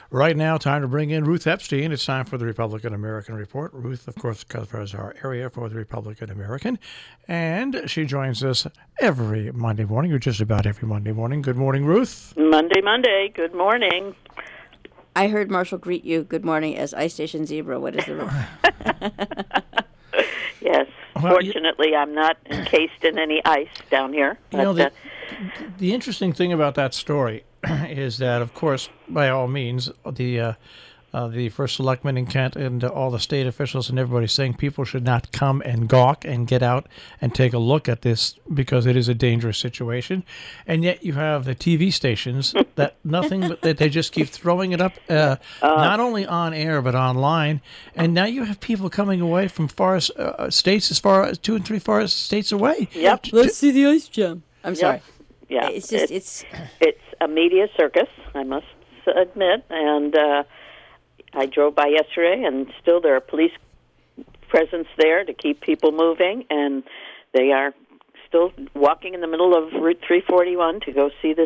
Right now, time to bring in Ruth Epstein. It's time for the Republican American Report. Ruth, of course, covers our area for the Republican American, and she joins us every Monday morning, or just about every Monday morning. Good morning, Ruth. Monday. Good morning. I heard Marshall greet you good morning as Ice Station Zebra. What is the rule? Yes. Well, fortunately, I'm not encased in any ice down here. But, the interesting thing about that story is that, of course, by all means, the first selectman in Kent and all the state officials and everybody saying people should not come and gawk and get out and take a look at this because it is a dangerous situation. And yet you have the TV stations that nothing but that they just keep throwing it up, not only on air but online. And now you have people coming away from states as far as 2 and 3 forest states away. Yep. Let's see the ice jam. I'm sorry. Yeah. It's just it's a media circus, I must admit, and I drove by yesterday, and still there are police presence there to keep people moving, and they are still walking in the middle of Route 341 to go see this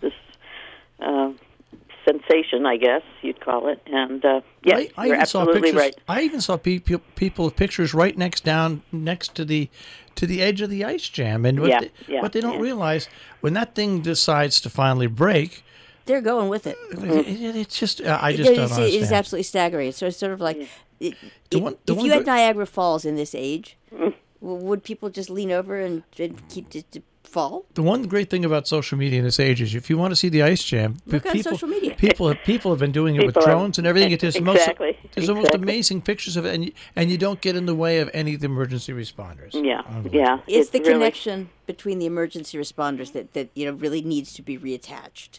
sensation, I guess you'd call it. And yes, you're absolutely right. I even saw people with pictures right next to the edge of the ice jam, and what they don't realize, when that thing decides to finally break, they're going with it. It's just, I just don't understand. It is absolutely staggering. So it's sort of like, if you had Niagara Falls in this age, would people just lean over and keep to fall? The one great thing about social media in this age is if you want to see the ice jam, look on social media. People have been doing it with drones and everything. There's the most amazing pictures of it, and you don't get in the way of any of the emergency responders. Yeah. It's the connection between the emergency responders that really needs to be reattached.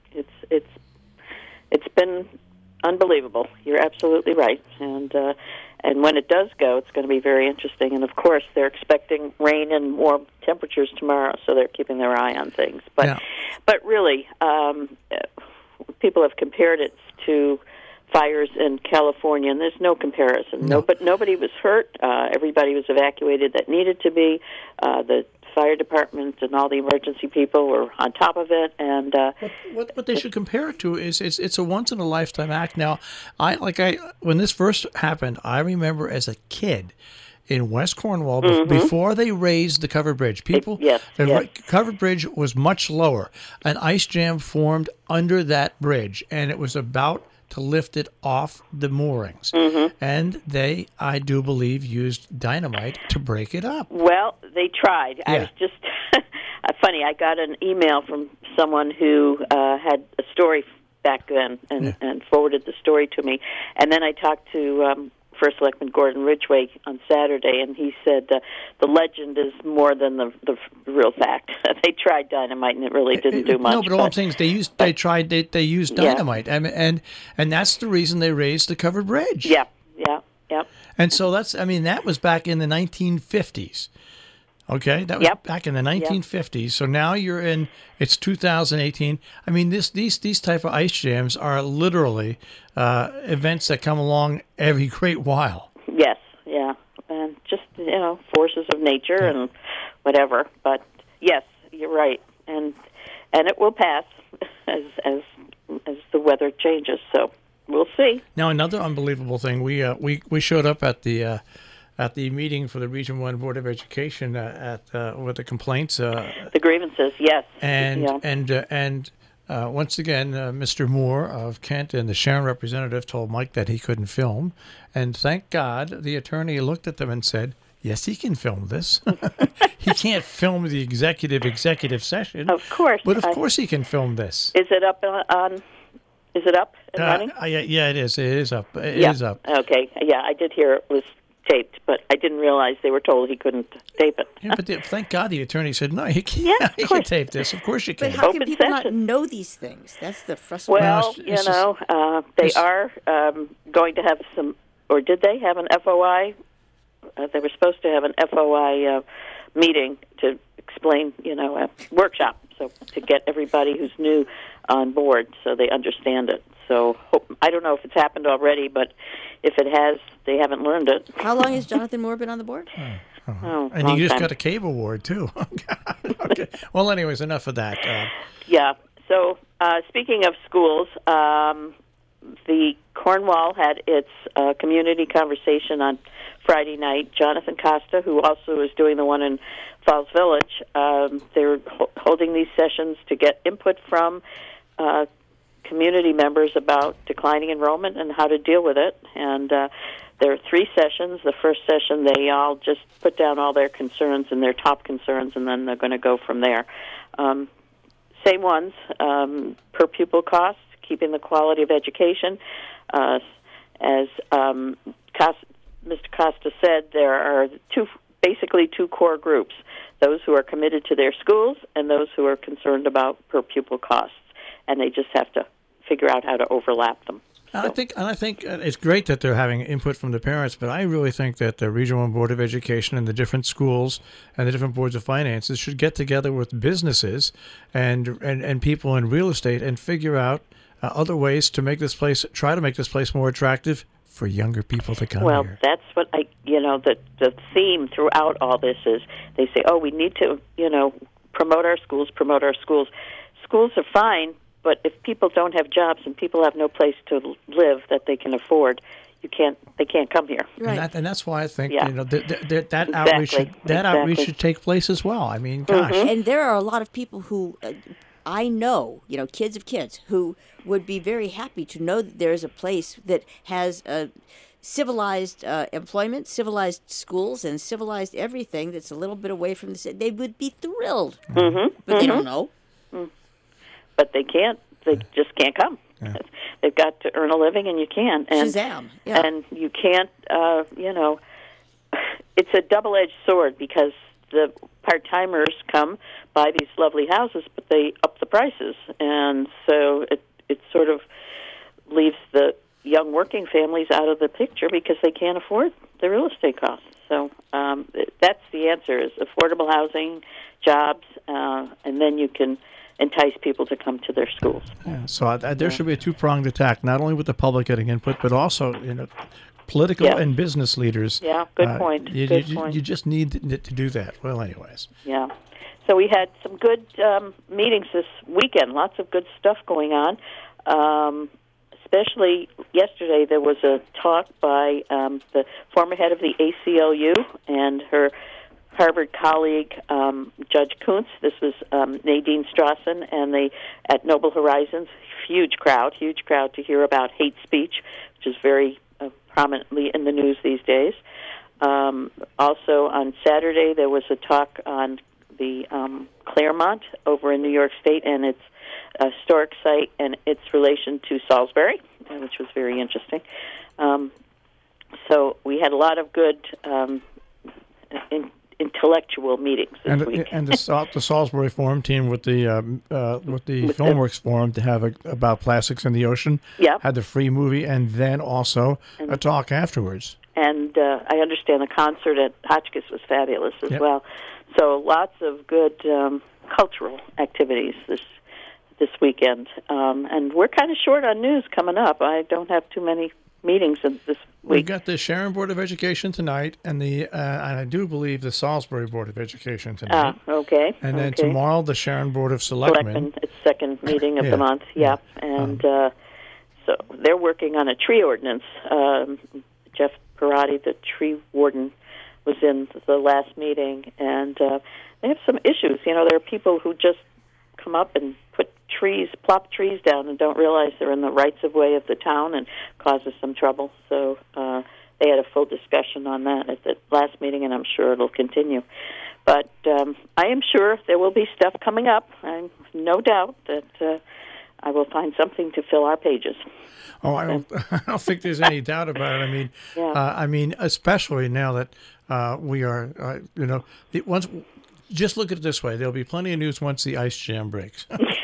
It's been unbelievable. You're absolutely right, and when it does go, it's going to be very interesting. And of course, they're expecting rain and warm temperatures tomorrow, so they're keeping their eye on things. But really, people have compared it to fires in California, and there's no comparison. Nobody was hurt. Everybody was evacuated that needed to be. The fire department and all the emergency people were on top of it, and what they should compare it to is it's a once in a lifetime act. Now, when this first happened, I remember as a kid in West Cornwall before they raised the covered bridge. Covered bridge was much lower. An ice jam formed under that bridge, and it was about to lift it off the moorings. And they, I do believe, used dynamite to break it up. Well, they tried. Yeah. I was just funny. I got an email from someone who had a story back then and forwarded the story to me. And then I talked to First Selectman Gordon Ridgway on Saturday, and he said the legend is more than the real fact. They tried dynamite, and it really didn't do much. No, but all I'm saying is they used dynamite, and that's the reason they raised the covered bridge. Yeah. And so that was back in the 1950s. Okay, that was back in the 1950s. So now it's 2018. I mean, these type of ice jams are literally events that come along every great while. Yes, and just forces of nature and whatever. But yes, you're right, and it will pass as the weather changes. So we'll see. Now, another unbelievable thing, we showed up at the meeting for the Region 1 Board of Education with the complaints. The grievances, yes. And once again, Mr. Moore of Kent and the Sharon representative told Mike that he couldn't film. And thank God the attorney looked at them and said, yes, he can film this. He can't film the executive session. Of course. But of course he can film this. Is it up on... Is it up and running? Yeah, it is. It is up. It is up. Okay. Yeah, I did hear it was taped, but I didn't realize they were told he couldn't tape it. Yeah, but thank God the attorney said, no, he can. Yeah, he can tape this. Of course you can. But how can people not know these things? That's the frustrating. Well, they are going to have some, or did they have an FOI? They were supposed to have an FOI meeting to explain, a workshop, so to get everybody who's new on board so they understand it. So I don't know if it's happened already, but if it has, they haven't learned it. How long has Jonathan Moore been on the board? And you just got a cable award, too. Okay. Well, anyways, enough of that. Yeah. So speaking of schools, the Cornwall had its community conversation on Friday night. Jonathan Costa, who also is doing the one in Falls Village, they're holding these sessions to get input from community members about declining enrollment and how to deal with it. And there are 3 sessions. The first session, they all just put down all their concerns and their top concerns, and then they're going to go from there. Same ones, per pupil costs, keeping the quality of education. As Mr. Costa said, there are basically two core groups: those who are committed to their schools and those who are concerned about per pupil costs, and they just have to figure out how to overlap them. I think it's great that they're having input from the parents, but I really think that the Regional Board of Education and the different schools and the different boards of finances should get together with businesses and people in real estate and figure out other ways to try to make this place more attractive for younger people to come here. Well, that's what the theme throughout all this is. They say, we need to, promote our schools. Schools are fine, but if people don't have jobs and people have no place to live that they can afford, they can't come here. Right. And that's why I think that outreach should take place as well. I mean, gosh. Mm-hmm. And there are a lot of people who I know, kids of kids, who would be very happy to know that there is a place that has civilized employment, civilized schools, and civilized everything that's a little bit away from the city. They would be thrilled, but they don't know. But they can't. They just can't come. Yeah. They've got to earn a living, and you can't. And, Shazam! Yeah. And you can't. It's a double-edged sword because the part-timers come buy these lovely houses, but they up the prices, and so it sort of leaves the young working families out of the picture because they can't afford the real estate costs. So that's the answer: is affordable housing, jobs, and then you can entice people to come to their schools. Yeah, so there should be a two-pronged attack, not only with the public getting input, but also political and business leaders. Yeah, good point. You just need to do that. Well, anyways. Yeah. So we had some good meetings this weekend, lots of good stuff going on. Especially yesterday, there was a talk by the former head of the ACLU and her Harvard colleague, Judge Kuntz. This was Nadine Strawson, and at Noble Horizons, huge crowd to hear about hate speech, which is very prominently in the news these days. Also on Saturday, there was a talk on the Claremont over in New York State and its historic site and its relation to Salisbury, which was very interesting. So we had a lot of good intellectual meetings this week. And the Salisbury Forum team with the Filmworks Forum to have about plastics in the ocean. Yep. Had the free movie and then also a talk afterwards. And I understand the concert at Hotchkiss was fabulous as well. So lots of good cultural activities this weekend. And we're kind of short on news coming up. I don't have too many meetings this week. We've got the Sharon Board of Education tonight, and and I do believe the Salisbury Board of Education tonight. Okay. And then tomorrow the Sharon Board of Selectmen. Its second meeting of the month. Yep. And so they're working on a tree ordinance. Jeff Parati, the tree warden, was in the last meeting, and they have some issues. There are people who just come up and plop trees down and don't realize they're in the rights-of-way of the town and causes some trouble. So they had a full discussion on that at the last meeting, and I'm sure it'll continue. But I am sure there will be stuff coming up. I have no doubt that I will find something to fill our pages. Oh, I don't think there's any doubt about it. I mean, especially now that we are, just look at it this way: there'll be plenty of news once the ice jam breaks.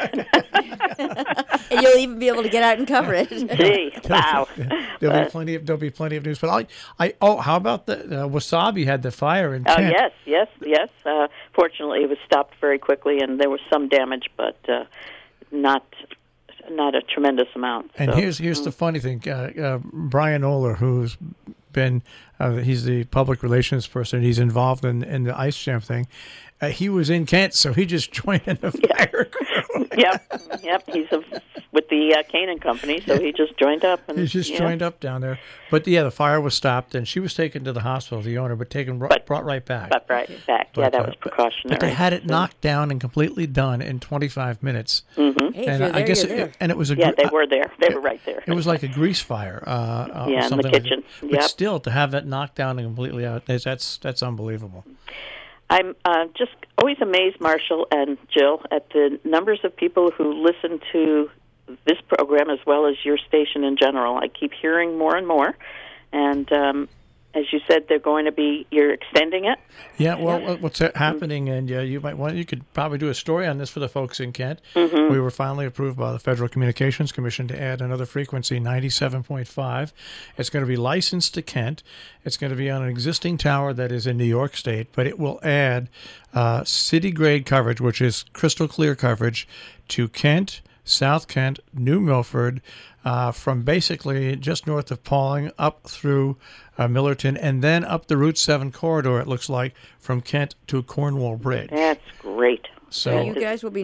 And you'll even be able to get out and cover it. Gee, wow! There'll be plenty of news. But how about the Wasabi had the fire in Kent? Yes. Fortunately, it was stopped very quickly, and there was some damage, but not a tremendous amount. And here's the funny thing: Brian Oler, who's been he's the public relations person. He's involved in the ice jam thing. He was in Kent, so he just joined in the fire crew. Yep. He's with the Canaan Company, so he just joined up. And, He's just joined up down there. But yeah, the fire was stopped, and she was taken to the hospital, the owner, but brought right back. But right back. Yeah, that was precautionary. But they had it knocked down and completely done in 25 minutes. Mm-hmm. Hey, And if you're I guess, there, you're there. and it was a Yeah, they were there. They were right there. It was like a grease fire. Yeah, in the something kitchen. Like Yep. But still, to have that knocked down and completely out, that's unbelievable. I'm just always amazed, Marshall and Jill, at the numbers of people who listen to this program as well as your station in general. I keep hearing more and more, and as you said, you're extending it. Yeah, well, what's happening, and you could probably do a story on this for the folks in Kent. Mm-hmm. We were finally approved by the Federal Communications Commission to add another frequency, 97.5. It's going to be licensed to Kent. It's going to be on an existing tower that is in New York State, but it will add city-grade coverage, which is crystal clear coverage, to Kent, South Kent, New Milford, from basically just north of Pauling up through Millerton, and then up the Route 7 corridor, it looks like, from Kent to Cornwall Bridge. That's great. So you guys will be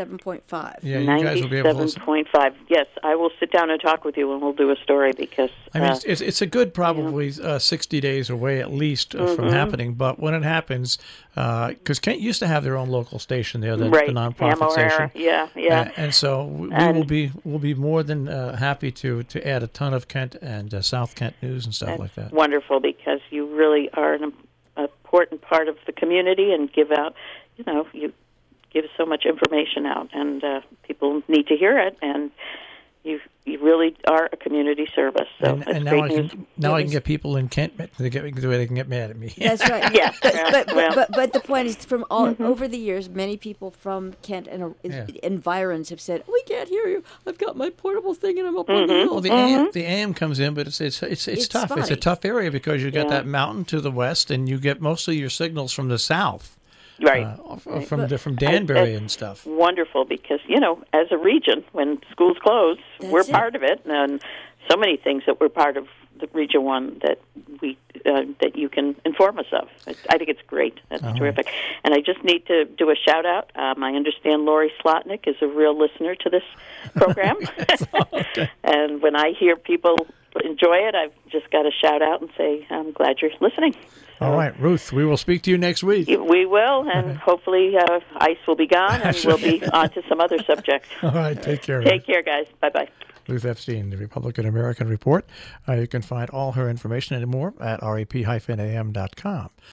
97.5. yeah, you guys will be able to. 97.5. Yes, I will sit down and talk with you, and we'll do a story because. I mean, it's a good probably 60 days away at least from happening. But when it happens, because Kent used to have their own local station there, the nonprofit station. Yeah. And so we'll be more than happy to add a ton of Kent and South Kent news and stuff like that. Wonderful, because you really are an important part of the community and give out. You give so much information out, and people need to hear it, and you really are a community service. So that's and now I can get people in Kent they can get mad at me. That's right. Yeah. But the point is, from all over the years, many people from Kent and environs have said, "We can't hear you. I've got my portable thing, and I'm up on the hill." Well, the AM comes in, but it's tough. spotty. It's a tough area because you got that mountain to the west, and you get most of your signals from the south. Right. From Danbury and stuff. Wonderful, because, as a region, when schools close, we're part of it, and so many things that we're part of the Region 1 that that you can inform us of. I think it's great. That's terrific. And I just need to do a shout-out. I understand Lori Slotnick is a real listener to this program. Okay. And when I hear people enjoy it, I've just got to shout out and say, I'm glad you're listening. All right, Ruth, we will speak to you next week. We will, and hopefully ice will be gone, and we'll be on to some other subjects. All right, take care. Take care, guys. Bye-bye. Ruth Epstein, the Republican American Report. You can find all her information and more at rep-am.com.